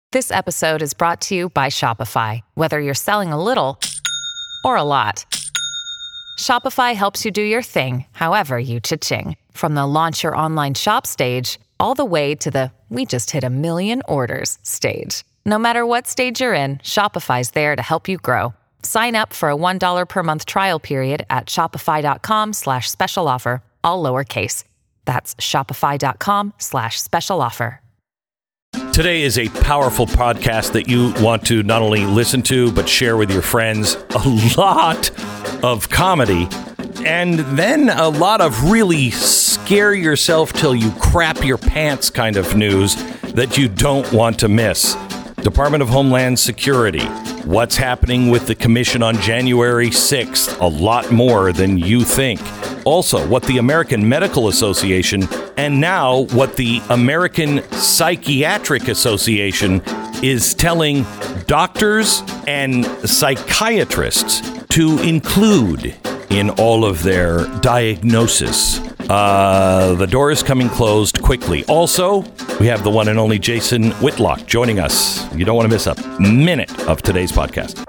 This episode is brought to you by Shopify. Whether you're selling a little or a lot, Shopify helps you do your thing, however you cha-ching. From the launch your online shop stage, all the way to the we just hit 1 million orders stage. No matter what stage you're in, Shopify's there to help you grow. Sign up for a $1 per month trial period at shopify.com/special offer, all lowercase. That's shopify.com/special offer. Today is a powerful podcast that you want to not only listen to, but share with your friends. A lot of comedy, and then a lot of really scare yourself till you crap your pants kind of news that you don't want to miss. Department of Homeland Security. What's happening with the commission on January 6th? A lot more than you think. Also, what the American Medical Association and now what the American Psychiatric Association is telling doctors and psychiatrists to include in all of their diagnosis. The door is coming closed quickly. Also, we have the one and only Jason Whitlock joining us. You don't want to miss a minute of today's podcast.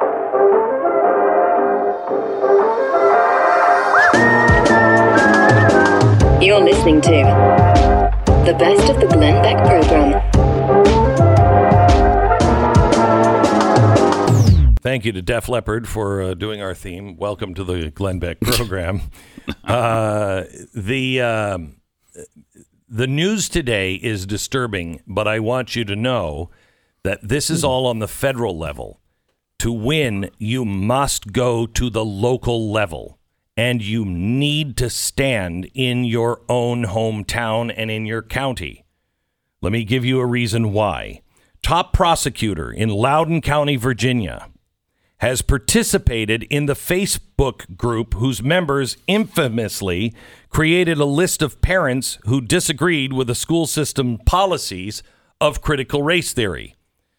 You're listening to the best of the Glenn Beck program. Thank you to Def Leppard for doing our theme. Welcome to the Glenn Beck program. The news today is disturbing, but I want you to know that this is all on the federal level. To win, you must go to the local level, and you need to stand in your own hometown and in your county. Let me give you a reason why. Top prosecutor in Loudoun County, Virginia, has participated in the Facebook group whose members infamously created a list of parents who disagreed with the school system policies of critical race theory.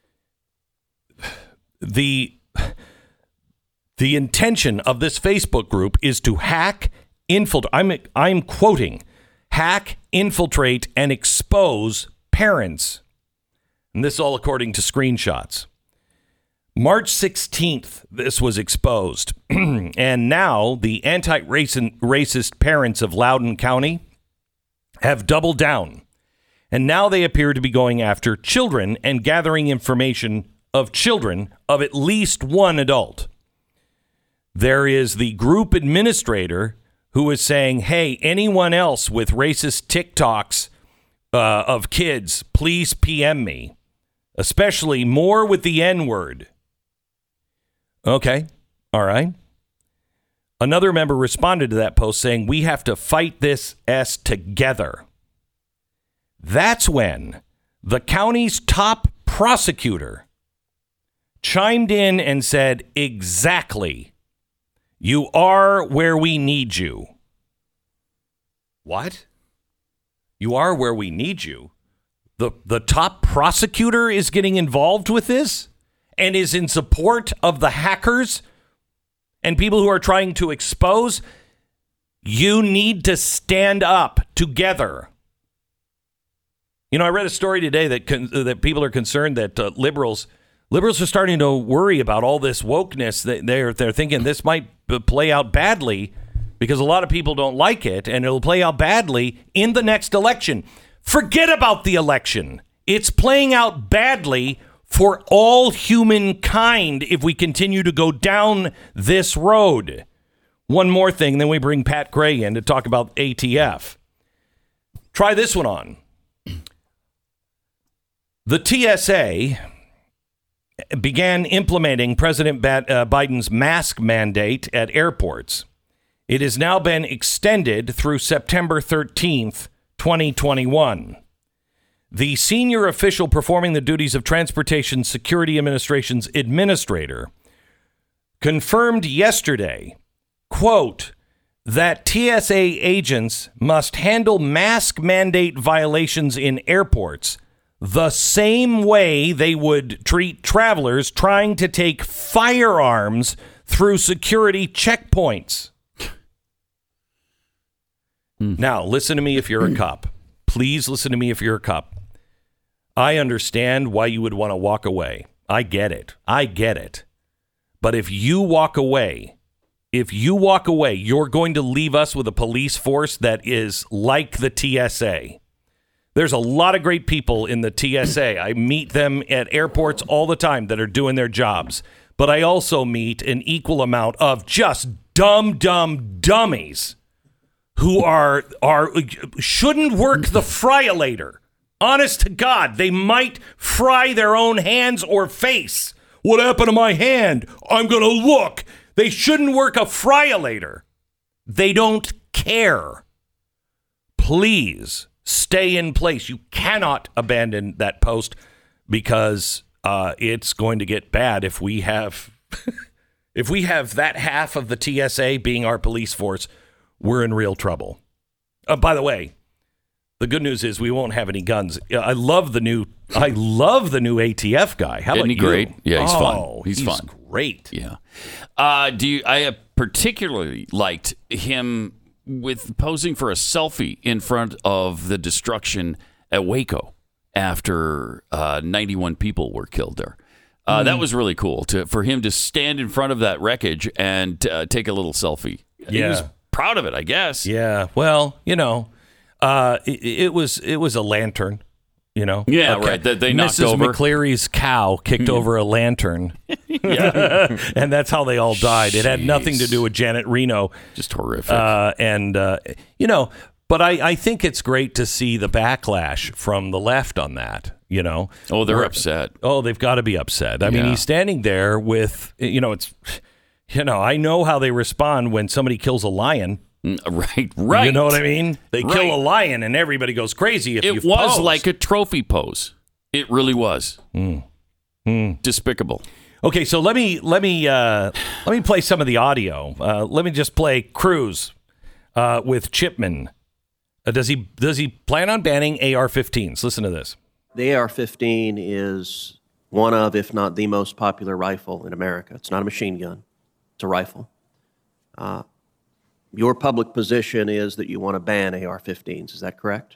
The intention of this Facebook group is to hack, infiltrate, I'm quoting, hack, infiltrate, and expose parents. And this all according to screenshots. March 16th, this was exposed. And now the anti-racist parents of Loudoun County have doubled down. And now they appear to be going after children and gathering information of children of at least one adult. There is the group administrator who is saying, hey, anyone else with racist TikToks of kids, please PM me, especially more with the N-word. Okay. All right. Another member responded to that post saying, we have to fight this S together. That's when the county's top prosecutor chimed in and said, exactly, you are where we need you. What? You are where we need you? The top prosecutor is getting involved with this? And is in support of the hackers and people who are trying to expose? You need to stand up together. You know, I read a story today that people are concerned that liberals are starting to worry about all this wokeness. They're thinking this might play out badly because a lot of people don't like it, and it'll play out badly in the next election. Forget about the election. It's playing out badly for all humankind if we continue to go down this road. One more thing, then we bring Pat Gray in to talk about ATF. Try this one on. The TSA began implementing President Biden's mask mandate at airports. It has now been extended through September 13th, 2021. The senior official performing the duties of Transportation Security Administration's administrator confirmed yesterday, quote, that TSA agents must handle mask mandate violations in airports the same way they would treat travelers trying to take firearms through security checkpoints. Now, listen to me if you're a cop. Please listen to me if you're a cop. I understand why you would want to walk away. I get it. But if you walk away, you're going to leave us with a police force that is like the TSA. There's a lot of great people in the TSA. I meet them at airports all the time that are doing their jobs. But I also meet an equal amount of just dumb dummies who shouldn't work the fryolator. Honest to God, they might fry their own hands or face. What happened to my hand? I'm going to look. They shouldn't work a fryolator. They don't care. Please stay in place. You cannot abandon that post because it's going to get bad if we have that half of the TSA being our police force. We're in real trouble. By the way, the good news is we won't have any guns. I love the new ATF guy. How about you? Great? Yeah, he's fun. He's fun. Great. Yeah. I particularly liked him with posing for a selfie in front of the destruction at Waco after 91 people were killed there. That was really cool for him to stand in front of that wreckage and take a little selfie. Yeah. He was proud of it, I guess. Yeah. Well, it was a lantern. Yeah, okay. right. That they knocked Mrs. over. McCleary's cow kicked over a lantern. Yeah. And that's how they all died. It had nothing to do with Janet Reno. Just horrific. But I think it's great to see the backlash from the left on that, Oh, they're upset. Oh, they've got to be upset. I mean, he's standing there with, I know how they respond when somebody kills a lion. Right. You know what I mean? They kill a lion and everybody goes crazy. It was like a trophy pose. It really was. Despicable. Okay, so let me play some of the audio. Let me just play Cruz with Chipman. Does he plan on banning AR-15s? Listen to this. The AR-15 is one of, if not the most popular rifle in America. It's not a machine gun. It's a rifle. Your public position is that you want to ban AR-15s. Is that correct?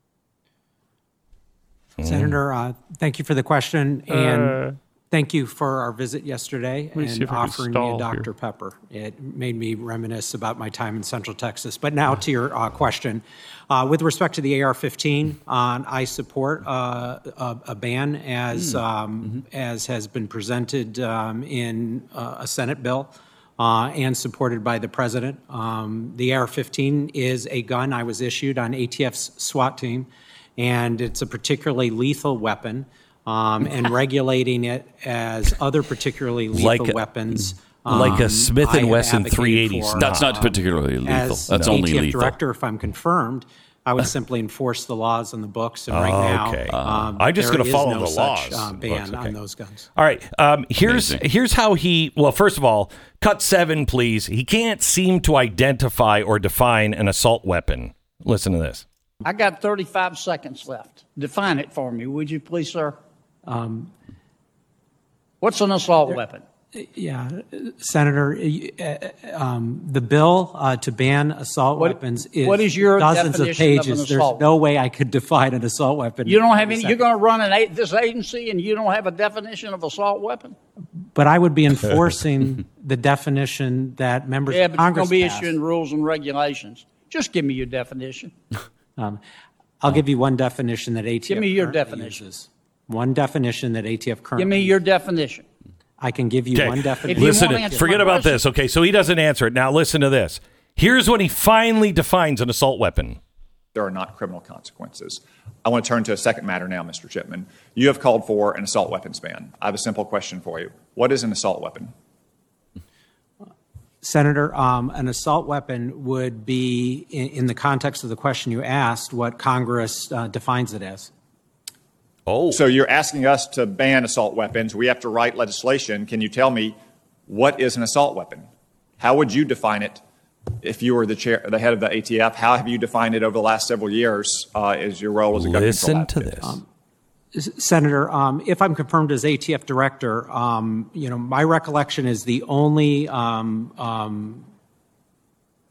Senator, thank you for the question, and thank you for our visit yesterday and offering me a Dr. Pepper. It made me reminisce about my time in Central Texas. But now to your question. With respect to the AR-15, I support a ban as has been presented in a Senate bill. And supported by the president. The AR-15 is a gun I was issued on ATF's SWAT team, and it's a particularly lethal weapon, and regulating it as other particularly lethal weapons. Like a Smith & Wesson 380. That's not particularly lethal. That's only ATF lethal. director, if I'm confirmed, I would simply enforce the laws on the books, and right now, I'm just going to follow no the such, laws. ban on those guns. All right. Here's how he. Well, first of all, cut 7, please. He can't seem to identify or define an assault weapon. Listen to this. I got 35 seconds left. Define it for me, would you please, sir? What's an assault weapon? Yeah, Senator, the bill to ban assault weapons is what is your dozens of pages. Of There's no way I could define an assault weapon. You don't have any. You're going to run this agency, and you don't have a definition of assault weapon. But I would be enforcing the definition that members of Congress you're going to be passed. issuing rules and regulations. Just give me your definition. I'll give you one definition that ATF. Give me your definition. Uses. One definition that ATF currently. Give me your definition. I can give you one definition. Listen, forget about this. Okay, so he doesn't answer it. Now listen to this. Here's when he finally defines an assault weapon. There are not criminal consequences. I want to turn to a second matter now, Mr. Chipman. You have called for an assault weapons ban. I have a simple question for you. What is an assault weapon? Senator, an assault weapon would be, in the context of the question you asked, what Congress defines it as. Oh. So you're asking us to ban assault weapons. We have to write legislation. Can you tell me what is an assault weapon? How would you define it if you were the head of the ATF? How have you defined it over the last several years as your role as a government Listen to this. Senator, if I'm confirmed as ATF director, my recollection is the only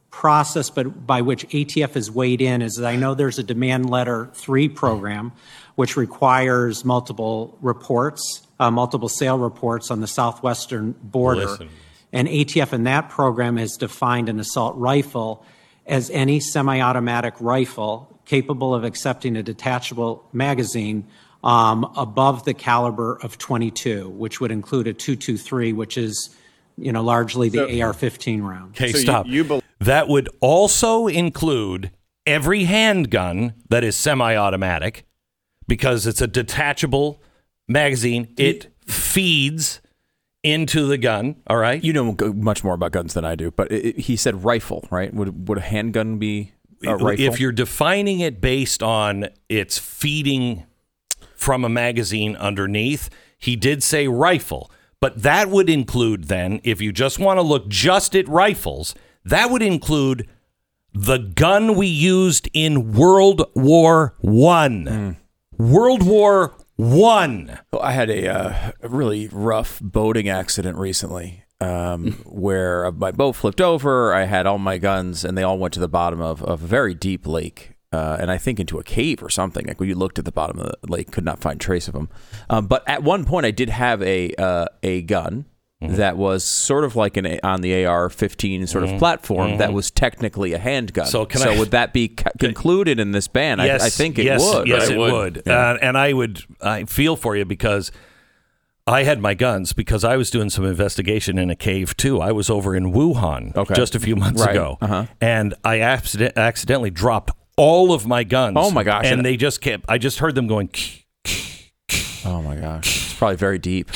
process by which ATF has weighed in is that I know there's a Demand Letter 3 program, which requires multiple reports, multiple sale reports on the southwestern border. Listen. And ATF in that program has defined an assault rifle as any semi-automatic rifle capable of accepting a detachable magazine above the caliber of .22, which would include a .223, which is, largely the AR-15 round. Okay, stop. That would also include every handgun that is semi-automatic, because it's a detachable magazine. It feeds into the gun, all right? You know much more about guns than I do, but he said rifle, right? Would a handgun be a rifle? If you're defining it based on its feeding from a magazine underneath, he did say rifle. But that would include then, if you just want to look just at rifles, that would include the gun we used in World War I. World War I. Well, I had a really rough boating accident recently where my boat flipped over. I had all my guns, and they all went to the bottom of a very deep lake. And I think into a cave or something. Like when you looked at the bottom of the lake, could not find trace of them. But at one point, I did have a gun that was sort of like on the AR-15 sort of platform that was technically a handgun. So would that be included in this ban? Yes, I think it would. Yes, right? it would. Yeah. And I feel for you because I had my guns because I was doing some investigation in a cave too. I was over in Wuhan just a few months ago, and I accidentally dropped all of my guns. Oh my gosh. And they just kept, I just heard them going. Oh my gosh. It's probably very deep.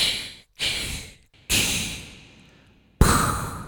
Oh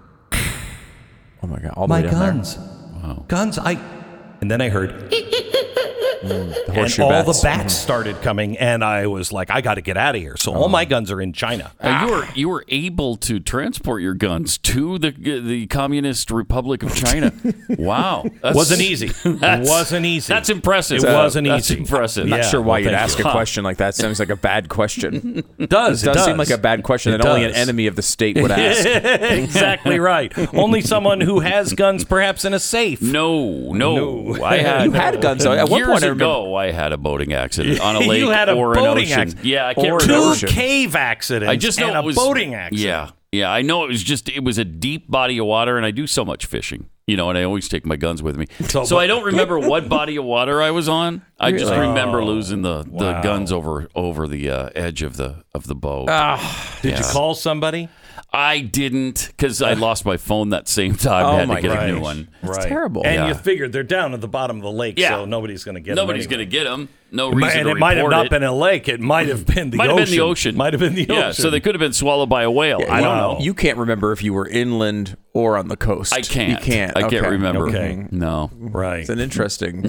my God. All the my way down guns. There. Wow. Guns. And then I heard. The and all the bats started coming, and I was like, I got to get out of here. So all my guns are in China. You were able to transport your guns to the Communist Republic of China. Wow. Wasn't easy. Wasn't easy. That's impressive. It wasn't That's easy. impressive. I'm not sure why you'd ask a question like that. It sounds like a bad question. It does seem like a bad question that only an enemy of the state would ask. Exactly right. Only someone who has guns perhaps in a safe. No. I had, you had guns, though. At one point, I had a boating accident on a lake You had a or an boating ocean. accident. Yeah, I can't remember. 2 cave accidents. I just know and it was a boating accident. Yeah. I know it was a deep body of water, and I do so much fishing, and I always take my guns with me. So I don't remember what body of water I was on. I just remember losing the guns over the edge of the boat. Did you call somebody? I didn't, because I lost my phone that same time. I had to get a new one. That's terrible. And you figured they're down at the bottom of the lake, so nobody's going to get them. Nobody's going to get them. No reason to report it. And it might have not been a lake. It might have been the ocean. Might have been the ocean. Yeah, so they could have been swallowed by a whale. I don't know. You can't remember if you were inland or on the coast. I can't. You can't. I can't remember. Okay. No. Right. It's an interesting thing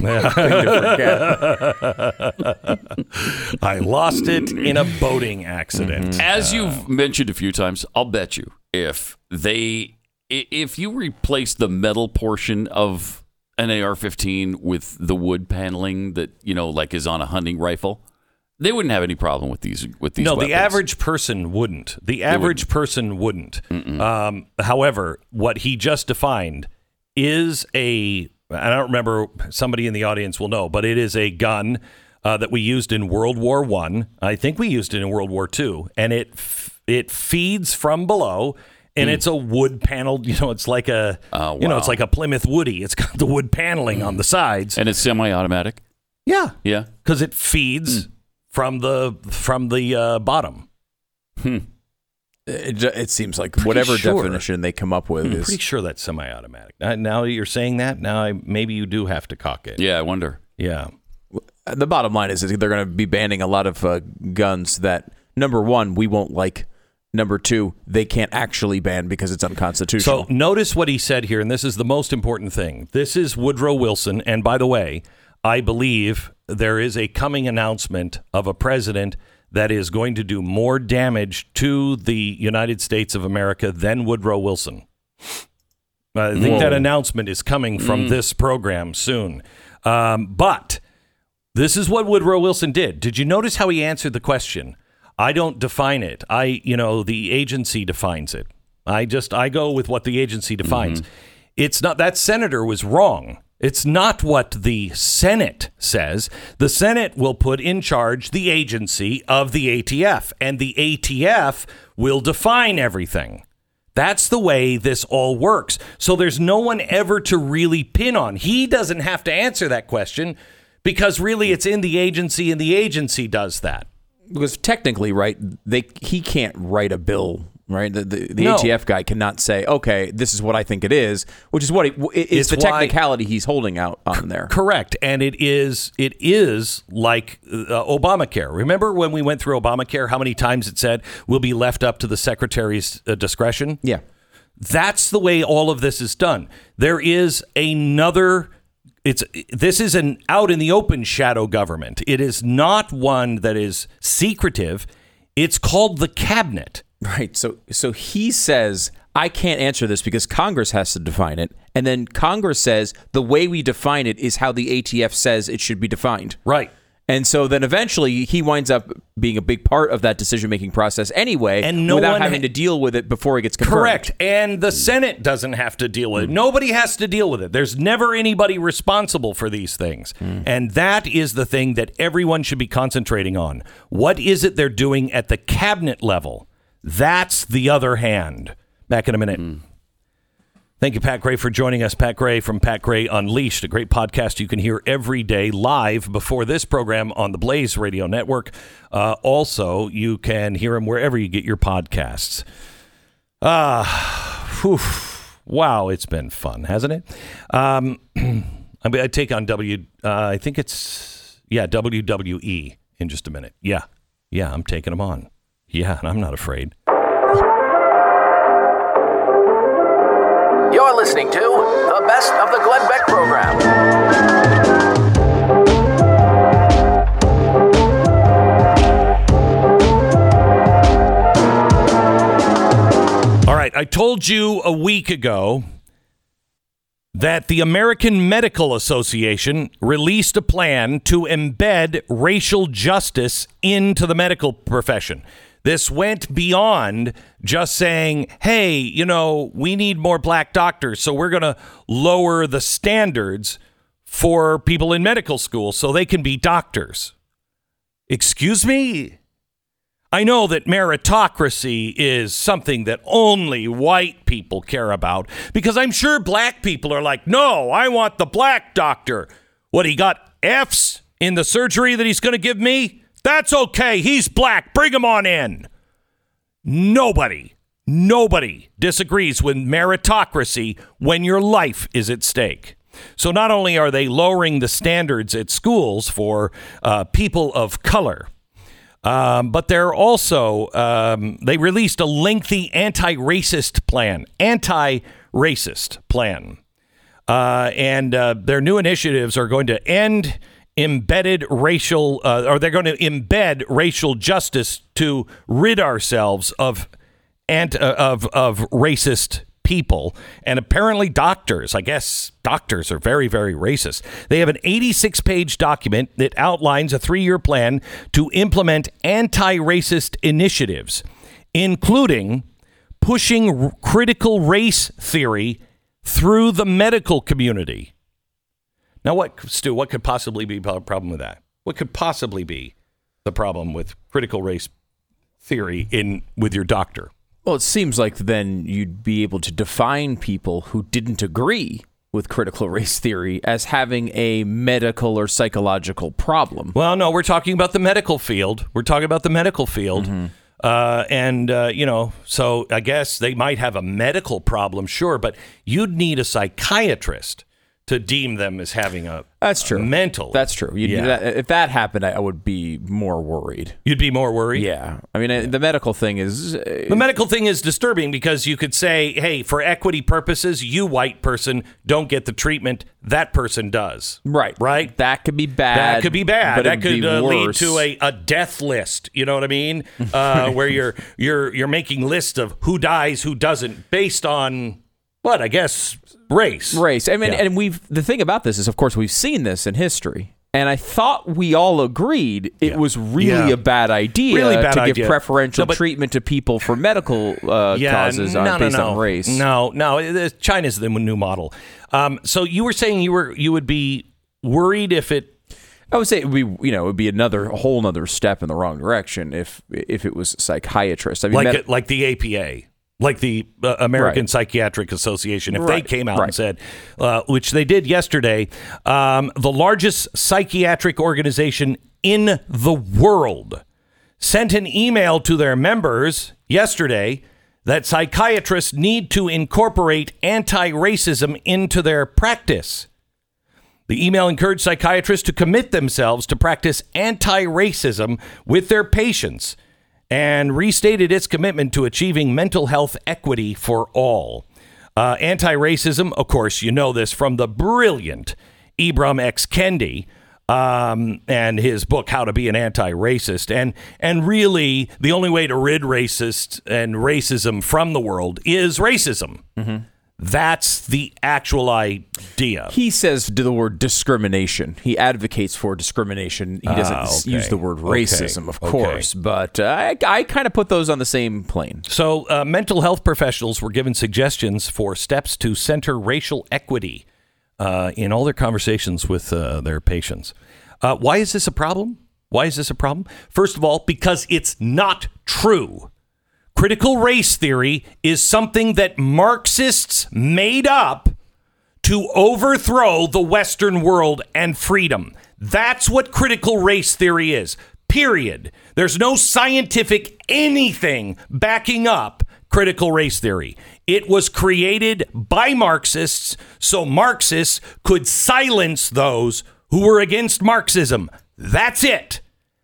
to forget. I lost it in a boating accident. As you've mentioned a few times, I'll bet you if you replace the metal portion of an AR-15 with the wood paneling that like is on a hunting rifle, they wouldn't have any problem with these. No, weapons. The average person wouldn't. However, what he just defined is I don't remember. Somebody in the audience will know, but it is a gun that we used in World War I. I think we used it in World War II, and it feeds from below. And it's a wood paneled, it's like it's like a Plymouth Woody. It's got the wood paneling on the sides. And it's semi-automatic? Yeah. Yeah. Because it feeds from the bottom. It seems like whatever definition they come up with is... pretty sure that's semi-automatic. Now that you're saying that, maybe you do have to cock it. Yeah, I wonder. Yeah. The bottom line is they're going to be banning a lot of guns that, number one, we won't like. Number two, they can't actually ban because it's unconstitutional. So notice what he said here, and this is the most important thing. This is Woodrow Wilson, and by the way, I believe there is a coming announcement of a president that is going to do more damage to the United States of America than Woodrow Wilson. I think that announcement is coming from this program soon. But this is what Woodrow Wilson did. Did you notice how he answered the question? I don't define it. The agency defines it. I go with what the agency defines. It's not, that senator was wrong. It's not what the Senate says. The Senate will put in charge the agency of the ATF, and the ATF will define everything. That's the way this all works. So there's no one ever to really pin on. He doesn't have to answer that question because really it's in the agency, and the agency does that. Because technically, right, he can't write a bill, right? The No. ATF guy cannot say, okay, this is what I think it is, which is what it's the technicality he's holding out on there. Correct. And it is like Obamacare. Remember when we went through Obamacare, how many times it said will be left up to the secretary's discretion? Yeah. That's the way all of this is done. There is another... This is an out in the open shadow government. It is not one that is secretive. It's called the cabinet. Right. So he says, I can't answer this because Congress has to define it. And then Congress says the way we define it is how the ATF says it should be defined. Right. And so then eventually he winds up being a big part of that decision-making process anyway, and no without one having to deal with it before it gets confirmed. Correct. And the Senate doesn't have to deal with it. Nobody has to deal with it. There's never anybody responsible for these things. And that is the thing that everyone should be concentrating on. What is it they're doing at the cabinet level? That's the other hand. Back in a minute. Thank you, Pat Gray, for joining us. Pat Gray from Pat Gray Unleashed, a great podcast you can hear every day live before this program on the Blaze Radio Network. Also, you can hear him wherever you get your podcasts. Wow, it's been fun, hasn't it? I take on I think it's WWE in just a minute. Yeah, I'm taking them on. Yeah, and I'm not afraid. You're listening to the best of the Glenn Beck program. All right, I told you a week ago that the American Medical Association released a plan to embed racial justice into the medical profession. This went beyond just saying, hey, we need more black doctors, so we're going to lower the standards for people in medical school so they can be doctors. Excuse me? I know that meritocracy is something that only white people care about, because I'm sure black people are like, no, I want the black doctor. What, he got F's in the surgery that he's going to give me? That's okay. He's black. Bring him on in. Nobody disagrees with meritocracy when your life is at stake. So not only are they lowering the standards at schools for people of color, but they're also, they released a lengthy anti-racist plan. And their new initiatives are going to end embedded racial, or they're going to embed racial justice to rid ourselves of racist people. And apparently doctors, I guess doctors are very, very racist. They have an 86-page document that outlines a 3-year plan to implement anti-racist initiatives, including pushing critical race theory through the medical community. Now, Stu, what could possibly be the problem with that? What could possibly be the problem with critical race theory with your doctor? Well, it seems like then you'd be able to define people who didn't agree with critical race theory as having a medical or psychological problem. Well, no, we're talking about the medical field. Mm-hmm. So I guess they might have a medical problem, sure, but you'd need a psychiatrist to deem them as having a mental. That's true. If that happened, I would be more worried. You'd be more worried? Yeah. I mean, the medical thing is... The medical thing is disturbing because you could say, hey, for equity purposes, you white person don't get the treatment that person does. Right. Right? That could be bad. That could lead to a death list. You know what I mean? Where you're making lists of who dies, who doesn't, based on... Race. I mean, and the thing about this is, of course, we've seen this in history. And I thought we all agreed it was really a bad idea to give preferential treatment to people for medical causes based on race. No, China's the new model. So you were saying you would be worried if it. I would say it would be a whole nother step in the wrong direction if it was psychiatrists. I mean, like the APA. Like the American Psychiatric Association, if they came out and said, which they did yesterday, the largest psychiatric organization in the world sent an email to their members yesterday that psychiatrists need to incorporate anti-racism into their practice. The email encouraged psychiatrists to commit themselves to practice anti-racism with their patients and restated its commitment to achieving mental health equity for all. Anti-racism, of course, you know this from the brilliant Ibram X. Kendi and his book, How to Be an Anti-Racist. And really, the only way to rid racist and racism from the world is racism. Mm-hmm. That's the actual idea. He says the word discrimination. He advocates for discrimination. He doesn't use the word racism, of course, but I kind of put those on the same plane. So mental health professionals were given suggestions for steps to center racial equity in all their conversations with their patients. Why is this a problem? First of all, because it's not true. Critical race theory is something that Marxists made up to overthrow the Western world and freedom. That's what critical race theory is, period. There's no scientific anything backing up critical race theory. It was created by Marxists so Marxists could silence those who were against Marxism. That's it.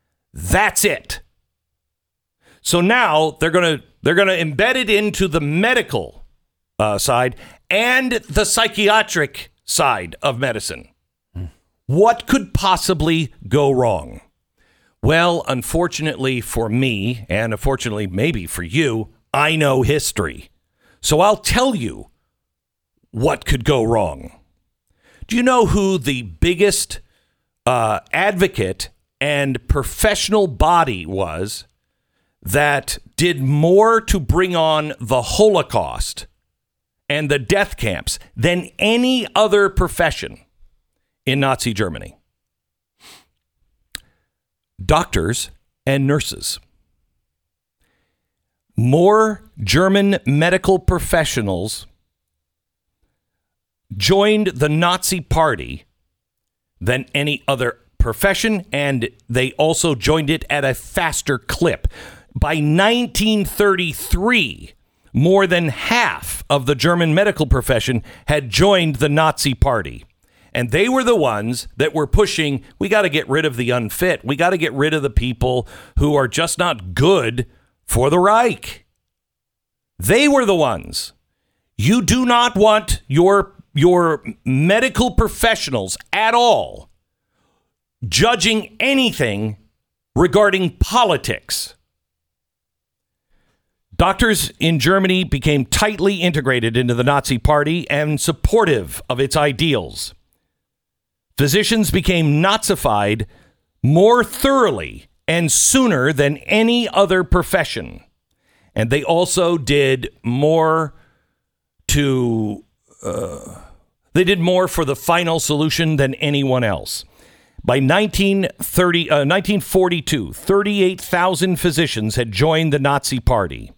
So now they're going to embed it into the medical side and the psychiatric side of medicine. What could possibly go wrong? Well, unfortunately for me, and unfortunately maybe for you, I know history. So I'll tell you what could go wrong. Do you know who the biggest advocate and professional body was that did more to bring on the Holocaust and the death camps than any other profession in Nazi Germany? Doctors and nurses. More German medical professionals joined the Nazi Party than any other profession, and they also joined it at a faster clip. By 1933, more than half of the German medical profession had joined the Nazi Party. And they were the ones that were pushing, we got to get rid of the unfit. We got to get rid of the people who are just not good for the Reich. They were the ones. You do not want your medical professionals at all judging anything regarding politics. Doctors in Germany became tightly integrated into the Nazi Party and supportive of its ideals. Physicians became Nazified more thoroughly and sooner than any other profession. And they also did more for the final solution than anyone else. By 1942, 38,000 physicians had joined the Nazi Party.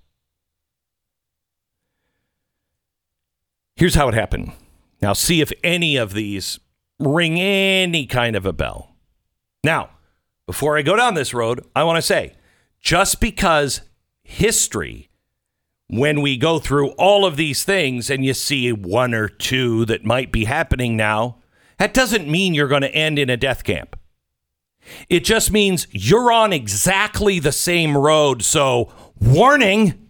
Here's how it happened. Now, see if any of these ring any kind of a bell. Now, before I go down this road, I want to say, just because history, when we go through all of these things and you see one or two that might be happening now, that doesn't mean you're going to end in a death camp. It just means you're on exactly the same road. So, warning,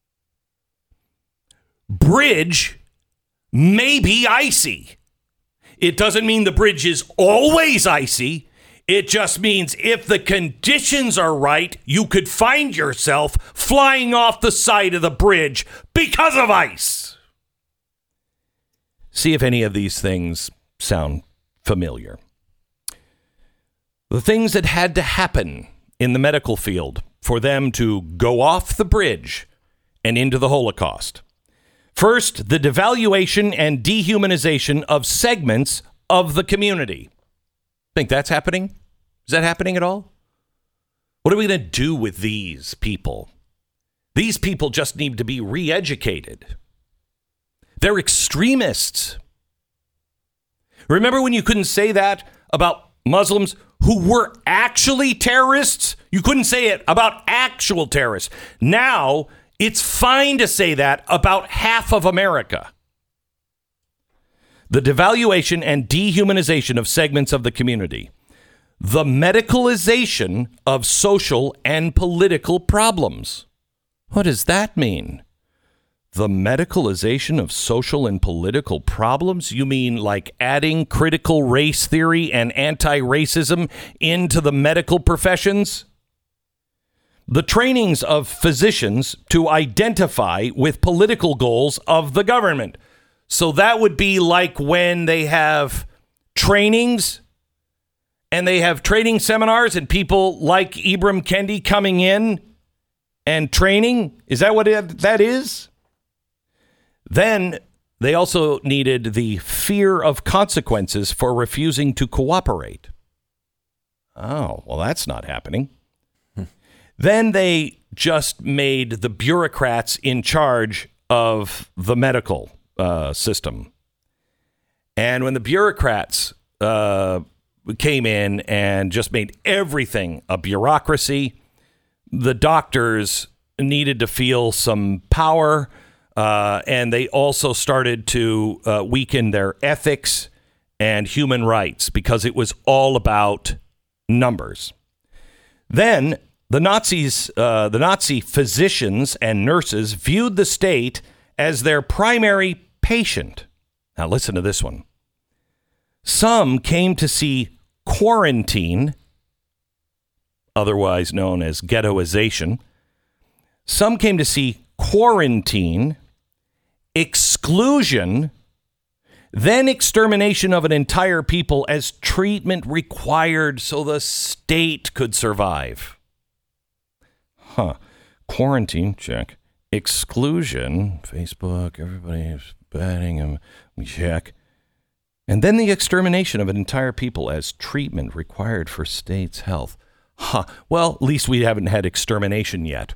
bridge may be icy. It doesn't mean the bridge is always icy. It just means if the conditions are right, you could find yourself flying off the side of the bridge because of ice. See if any of these things sound familiar. The things that had to happen in the medical field for them to go off the bridge and into the Holocaust. First, the devaluation and dehumanization of segments of the community. Think that's happening? Is that happening at all? What are we going to do with these people? These people just need to be re-educated. They're extremists. Remember when you couldn't say that about Muslims who were actually terrorists? You couldn't say it about actual terrorists. Now, it's fine to say that about half of America. The devaluation and dehumanization of segments of the community. The medicalization of social and political problems. What does that mean? The medicalization of social and political problems? You mean like adding critical race theory and anti-racism into the medical professions? The trainings of physicians to identify with political goals of the government. So that would be like when they have trainings and they have training seminars and people like Ibram Kendi coming in and training. Is that what that is? Then they also needed the fear of consequences for refusing to cooperate. Oh, well, that's not happening. Then they just made the bureaucrats in charge of the medical system. And when the bureaucrats came in and just made everything a bureaucracy, the doctors needed to feel some power, and they also started to weaken their ethics and human rights because it was all about numbers. Then the Nazi physicians and nurses viewed the state as their primary patient. Now listen to this one. Some came to see quarantine, otherwise known as ghettoization. Some came to see quarantine, exclusion, then extermination of an entire people as treatment required so the state could survive. Quarantine, check. Exclusion, Facebook, everybody's banning them, check. And then the extermination of an entire people as treatment required for state's health. Well, at least we haven't had extermination yet.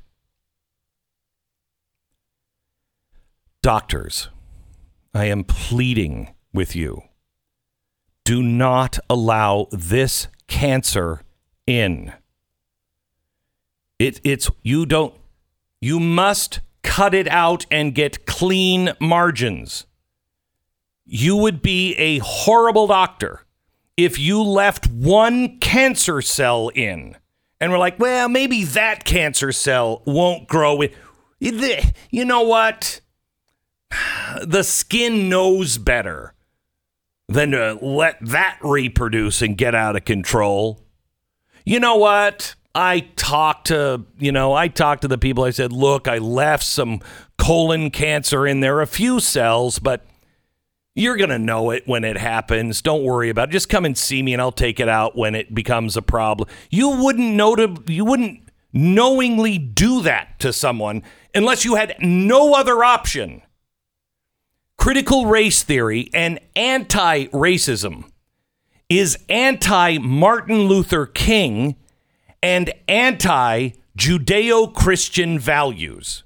Doctors, I am pleading with you. Do not allow this cancer in. You must cut it out and get clean margins. You would be a horrible doctor if you left one cancer cell in and we're like, well, maybe that cancer cell won't grow. You know what? The skin knows better than to let that reproduce and get out of control. You know what? I talked to the people. I said, look, I left some colon cancer in there, a few cells, but you're going to know it when it happens. Don't worry about it. Just come and see me and I'll take it out when it becomes a problem. You wouldn't knowingly do that to someone unless you had no other option. Critical race theory and anti-racism is anti-Martin Luther King and anti-Judeo-Christian values.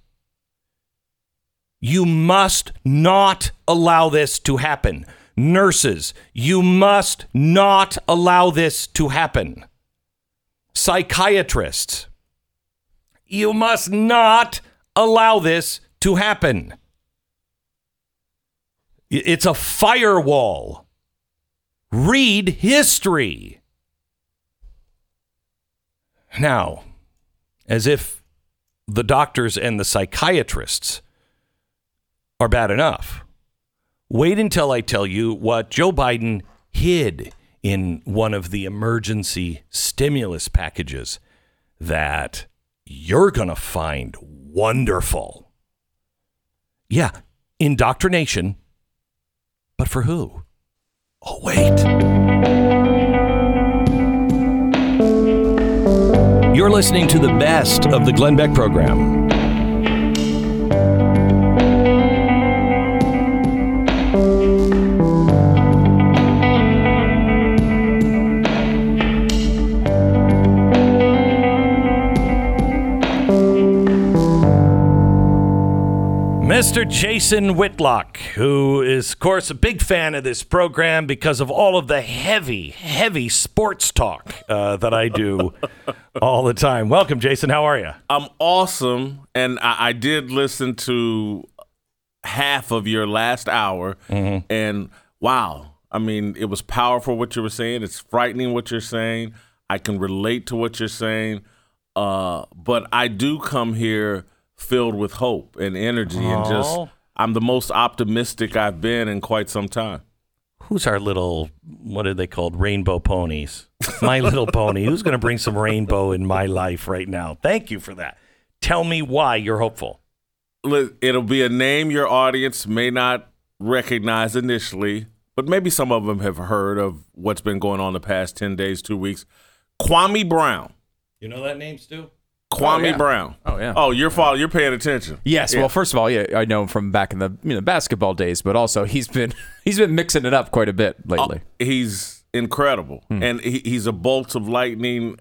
You must not allow this to happen. Nurses, you must not allow this to happen. Psychiatrists, you must not allow this to happen. It's a firewall. Read history. Now, as if the doctors and the psychiatrists are bad enough, wait until I tell you what Joe Biden hid in one of the emergency stimulus packages that you're going to find wonderful. Yeah, indoctrination. But for who? Oh, wait. You're listening to the best of the Glenn Beck program. Mr. Jason Whitlock, who is, of course, a big fan of this program because of all of the heavy sports talk that I do all the time. Welcome, Jason. How are you? I'm awesome, and I did listen to half of your last hour, and wow. I mean, it was powerful what you were saying. It's frightening what you're saying. I can relate to what you're saying, but I do come here filled with hope and energy, and just I'm the most optimistic I've been in quite some time. Who's our little, what are they called, rainbow ponies? My little pony. Who's going to bring some rainbow in my life right now? Thank you for that. Tell me why you're hopeful. It'll be a name your audience may not recognize initially, but maybe some of them have heard of what's been going on the past 10 days, 2 weeks. Kwame Brown. You know that name, Stu? Kwame Brown. Oh, yeah. Oh, you're paying attention. Yes. Yeah. Well, first of all, yeah, I know him from back in the basketball days, but also he's been mixing it up quite a bit lately. He's incredible, and he's a bolt of lightning.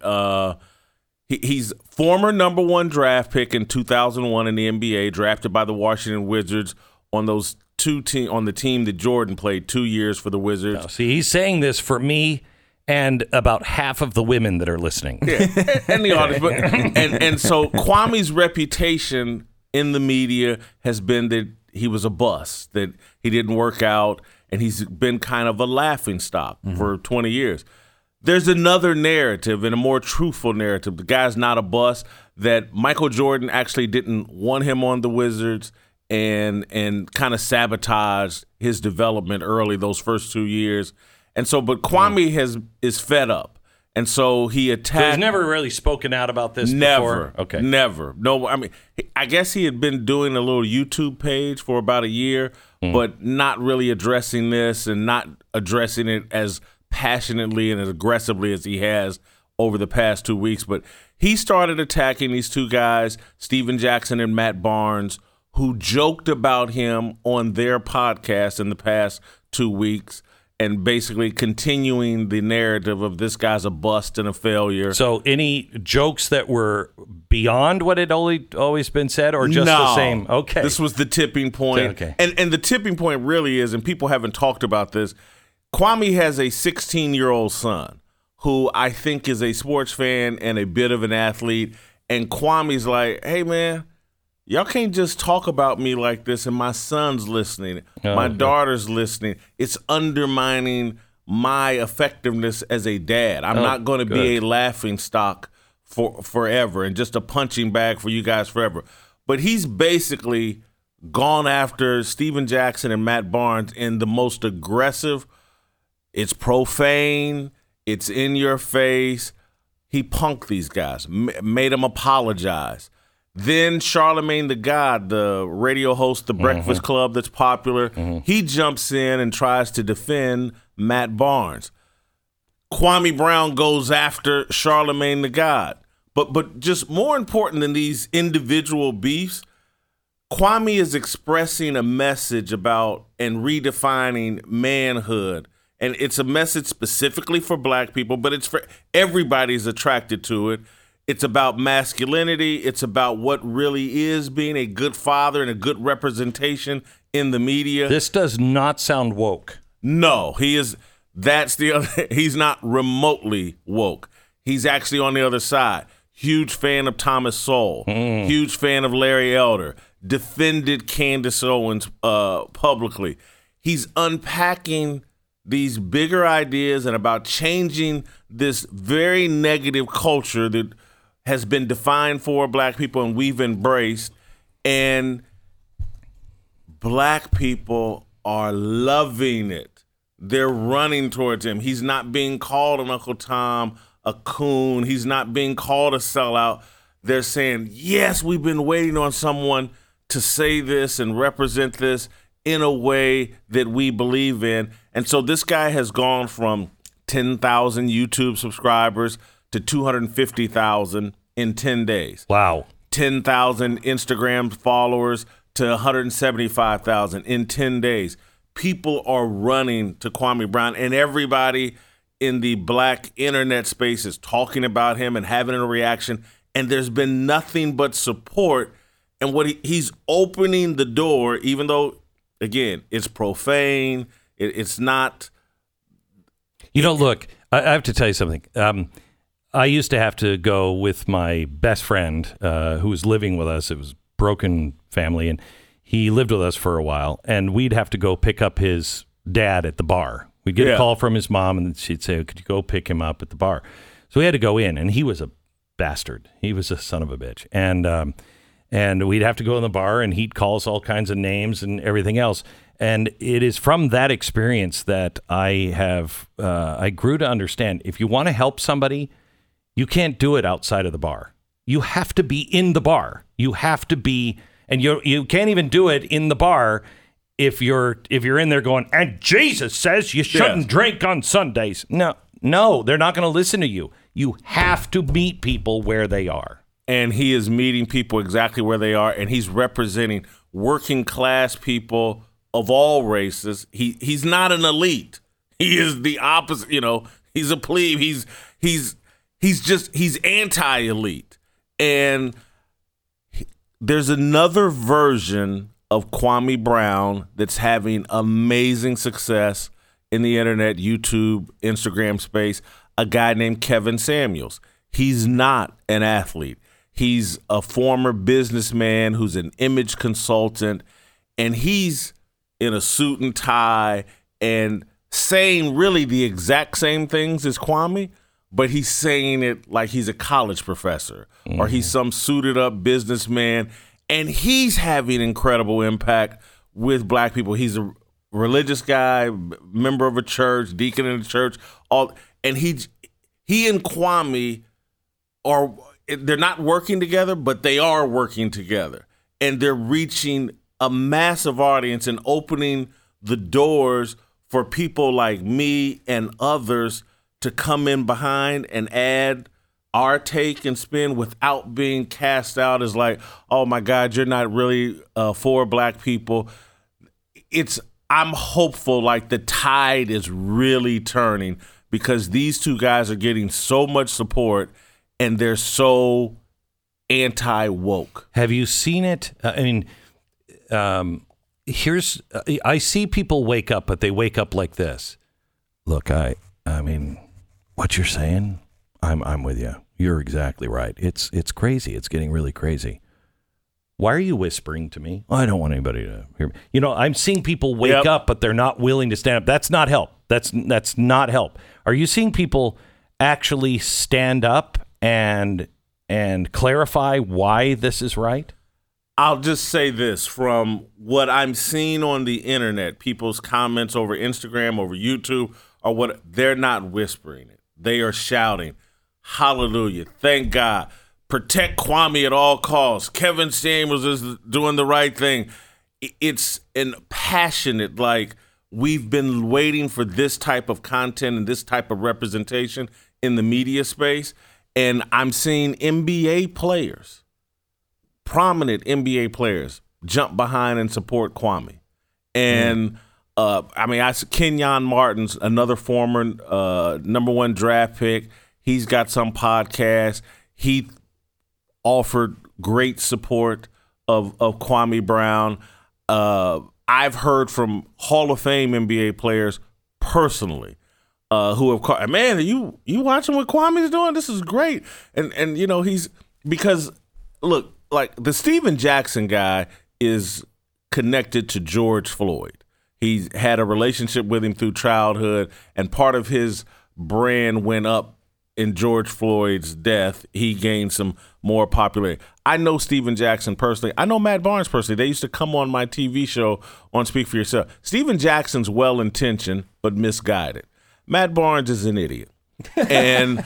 He's former number 1 draft pick in 2001 in the NBA, drafted by the Washington Wizards on those on the team that Jordan played 2 years for the Wizards. Oh, see, he's saying this for me and about half of the women that are listening. Yeah, and the audience. But, and so Kwame's reputation in the media has been that he was a bust, that he didn't work out, and he's been kind of a laughingstock for 20 years. There's another narrative, and a more truthful narrative. The guy's not a bust, that Michael Jordan actually didn't want him on the Wizards and kind of sabotaged his development early those first 2 years. And so, but Kwame is fed up, and so he attacked. So he's never really spoken out about this before? Okay. Never. No, I mean, I guess he had been doing a little YouTube page for about a year, but not really addressing this and not addressing it as passionately and as aggressively as he has over the past 2 weeks. But he started attacking these two guys, Steven Jackson and Matt Barnes, who joked about him on their podcast in the past 2 weeks, and basically continuing the narrative of this guy's a bust and a failure. So any jokes that were beyond what had always been said, or just the same? Okay. This was the tipping point. Okay. And the tipping point really is, and people haven't talked about this, Kwame has a 16-year-old son who I think is a sports fan and a bit of an athlete. And Kwame's like, hey, man, y'all can't just talk about me like this, and my son's listening. My daughter's listening. It's undermining my effectiveness as a dad. I'm not going to be a laughingstock for forever and just a punching bag for you guys forever. But he's basically gone after Steven Jackson and Matt Barnes in the most aggressive. It's profane. It's in your face. He punked these guys, made them apologize. Then Charlamagne the God, the radio host, The Breakfast Club that's popular, he jumps in and tries to defend Matt Barnes. Kwame Brown goes after Charlamagne the God. But just more important than these individual beefs, Kwame is expressing a message about and redefining manhood. And it's a message specifically for black people, but it's for everybody's attracted to it. It's about masculinity. It's about what really is being a good father and a good representation in the media. This does not sound woke. No, he is. That's the other. He's not remotely woke. He's actually on the other side. Huge fan of Thomas Sowell. Huge fan of Larry Elder. Defended Candace Owens publicly. He's unpacking these bigger ideas and about changing this very negative culture that has been defined for black people and we've embraced. And black people are loving it. They're running towards him. He's not being called an Uncle Tom, a coon. He's not being called a sellout. They're saying, yes, we've been waiting on someone to say this and represent this in a way that we believe in. And so this guy has gone from 10,000 YouTube subscribers to 250,000 in 10 days. Wow. 10,000 Instagram followers to 175,000 in 10 days. People are running to Kwame Brown, and everybody in the black internet space is talking about him and having a reaction, and there's been nothing but support. And what he's opening the door, even though, again, it's profane, it's not. Look, I have to tell you something. I used to have to go with my best friend who was living with us. It was a broken family, and he lived with us for a while, and we'd have to go pick up his dad at the bar. We'd get a call from his mom, and she'd say, could you go pick him up at the bar? So we had to go in, and he was a bastard. He was a son of a bitch. And we'd have to go in the bar, and he'd call us all kinds of names and everything else. And it is from that experience that I grew to understand, if you want to help somebody, you can't do it outside of the bar. You have to be in the bar. You have to be, and you can't even do it in the bar if you're in there going, and Jesus says you shouldn't drink on Sundays. No, they're not going to listen to you. You have to meet people where they are. And he is meeting people exactly where they are, and he's representing working class people of all races. He's not an elite. He is the opposite. He's a plebe. He's anti-elite. And there's another version of Kwame Brown that's having amazing success in the internet, YouTube, Instagram space, a guy named Kevin Samuels. He's not an athlete. He's a former businessman who's an image consultant, and he's in a suit and tie and saying really the exact same things as Kwame, but he's saying it like he's a college professor or he's some suited up businessman, and he's having incredible impact with black people. He's a religious guy, member of a church, deacon in the church, and he and Kwame they're not working together, but they are working together, and they're reaching a massive audience and opening the doors for people like me and others to come in behind and add our take and spin without being cast out as like, oh my God, you're not really for black people. I'm hopeful like the tide is really turning because these two guys are getting so much support and they're so anti-woke. Have you seen it? I see people wake up, but they wake up like this. Look, I mean, what you're saying, I'm with you. You're exactly right. It's crazy. It's getting really crazy. Why are you whispering to me? I don't want anybody to hear me. I'm seeing people wake up, but they're not willing to stand up. That's not help. That's not help. Are you seeing people actually stand up and clarify why this is right? I'll just say this from what I'm seeing on the internet, people's comments over Instagram, over YouTube, or what they're not whispering it. They are shouting, hallelujah, thank God. Protect Kwame at all costs. Kevin Samuels is doing the right thing. It's an passionate, like, we've been waiting for this type of content and this type of representation in the media space. And I'm seeing NBA players, prominent NBA players, jump behind and support Kwame. And I see Kenyon Martin's another former number one draft pick. He's got some podcast. He offered great support of Kwame Brown. I've heard from Hall of Fame NBA players personally who have called, man, are you watching what Kwame's doing? This is great. And he's, because look, like the Steven Jackson guy is connected to George Floyd. He's had a relationship with him through childhood, and part of his brand went up in George Floyd's death. He gained some more popularity. I know Steven Jackson personally. I know Matt Barnes personally. They used to come on my TV show on Speak for Yourself. Steven Jackson's well-intentioned but misguided. Matt Barnes is an idiot. And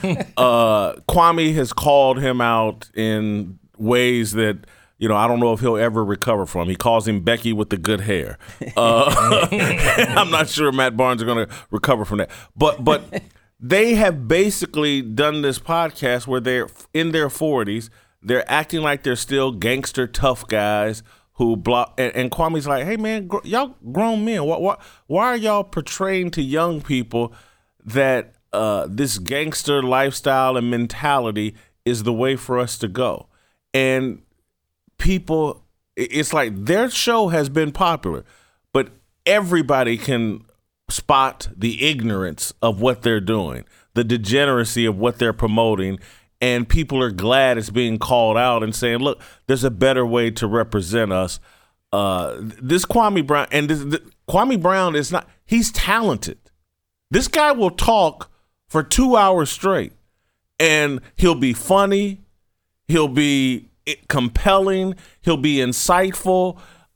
Kwame has called him out in ways that, I don't know if he'll ever recover from. He calls him Becky with the good hair. I'm not sure Matt Barnes is going to recover from that. But they have basically done this podcast where they're in their 40s. They're acting like they're still gangster tough guys who block. And Kwame's like, hey, man, y'all grown men. Why are y'all portraying to young people that this gangster lifestyle and mentality is the way for us to go? And people, it's like their show has been popular, but everybody can spot the ignorance of what they're doing, the degeneracy of what they're promoting, and people are glad it's being called out and saying, look, there's a better way to represent us. This Kwame Brown, and Kwame Brown is not, he's talented. This guy will talk for 2 hours straight, and he'll be funny, he'll be compelling, he'll be insightful.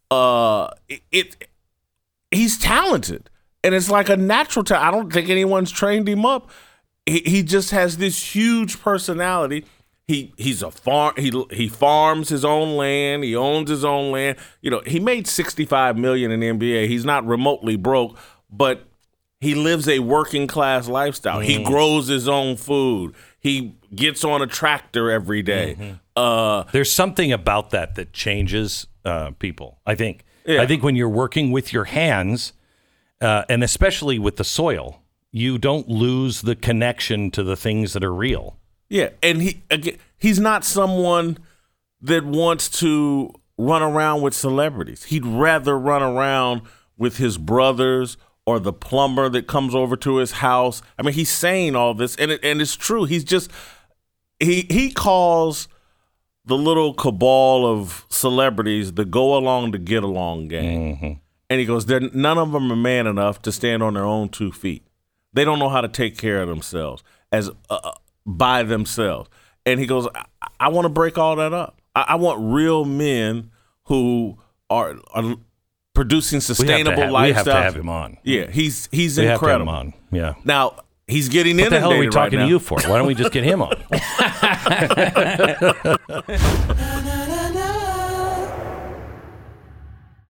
He's talented. And it's like a natural talent. I don't think anyone's trained him up. He just has this huge personality. He's a farm. He farms his own land. He owns his own land. You know, he made $65 million in the NBA. He's not remotely broke, but he lives a working class lifestyle. He grows his own food. He gets on a tractor every day. There's something about that changes people. I think. Yeah. I think when you're working with your hands. And especially with the soil, you don't lose the connection to the things that are real. Yeah, and he's not someone that wants to run around with celebrities. He'd rather run around with his brothers or the plumber that comes over to his house. I mean, he's saying all this, and it's true. He's just he calls the little cabal of celebrities the go along to get along gang. And he goes, none of them are man enough to stand on their own 2 feet. They don't know how to take care of themselves by themselves. And he goes, I want to break all that up. I want real men who are producing sustainable lifestyles. We have to have him on. Yeah, he's incredible. Have to have him on. Yeah. Now, he's getting inundated. What the hell are we talking to you for? Why don't we just get him on?